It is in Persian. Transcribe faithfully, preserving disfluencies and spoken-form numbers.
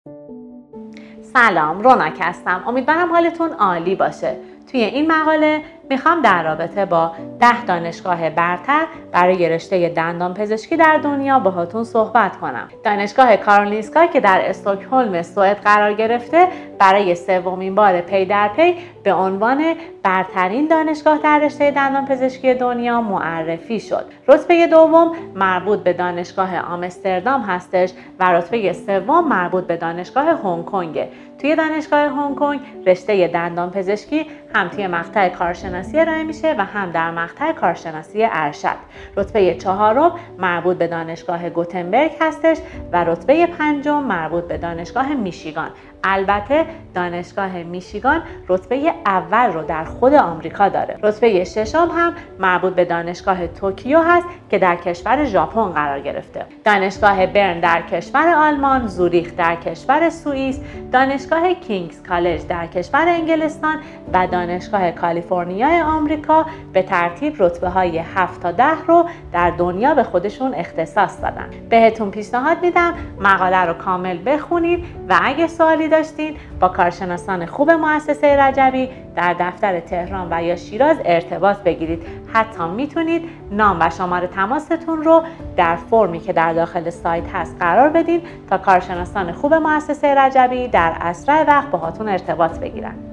سلام، روناک هستم. امیدوارم حالتون عالی باشه. توی این مقاله میخوام در رابطه با ده دانشگاه برتر برای رشته دندان پزشکی در دنیا باهاتون صحبت کنم. دانشگاه کارولینسکا که در استکهلم سوئد قرار گرفته برای سومین بار پی در پی به عنوان برترین دانشگاه در رشته دندان پزشکی دنیا معرفی شد. رتبه دوم مربوط به دانشگاه آمستردام هستش و رتبه سوم مربوط به دانشگاه هنگ کنگ. توی دانشگاه هنگ کنگ رشته دندان پزشکی هم توی مقطع کارشناسی ارائه میشه و هم در مقطع کارشناسی ارشد. رتبه چهارم مربوط به دانشگاه گوتنبرگ هستش و رتبه پنجم مربوط به دانشگاه میشیگان. البته دانشگاه میشیگان رتبه اول رو در خود آمریکا داره. رتبه ششم هم مربوط به دانشگاه توکیو هست که در کشور ژاپن قرار گرفته. دانشگاه برن در کشور آلمان، زوریخ در کشور سوئیس، دانشگاه کینگز کالج در کشور انگلستان و دانشگاه کالیفرنیای آمریکا به ترتیب رتبه های هفت تا ده رو در دنیا به خودشون اختصاص دادن. بهتون پیشنهاد میدم مقاله رو کامل بخونید و اگه سوالی داشتین با کارشناسان خوب مؤسسه رجبی در دفتر تهران و یا شیراز ارتباط بگیرید. حتی میتونید نام و شماره تماستون رو در فرمی که در داخل سایت هست قرار بدین تا کارشناسان خوب مؤسسه رجبی در اسرع وقت باهاتون ارتباط بگیرن.